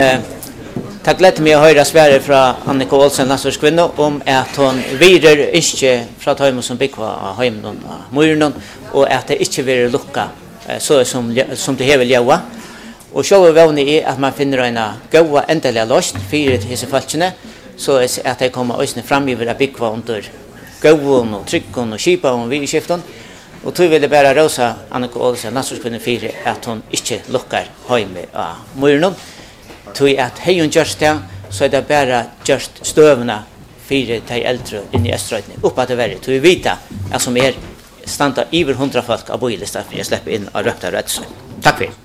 Tack lätt mig att höra Sverige från Annika Olsen, landslagskvinna, om att hon virer inte från Töjmo som bygger hemmen och muren och att det inte vill lucka så som det hever ljöva. Och så vågar är att man finner en goda ändliga löst för dessa falskene så att det kommer ösne fram i att bygga under gåvon och trycken och kipa och vidskiften. Och tog ville bara rosa Annika Olsen, landslagskvinna, för att hon inte luckar hemmen och muren. Tog att hej och just det så det bara just stövna för de äldre in i Österrike upp att det värre tog vita att som standa över 100 folk av boilista för jag släpper in och rökta rätt. Tack för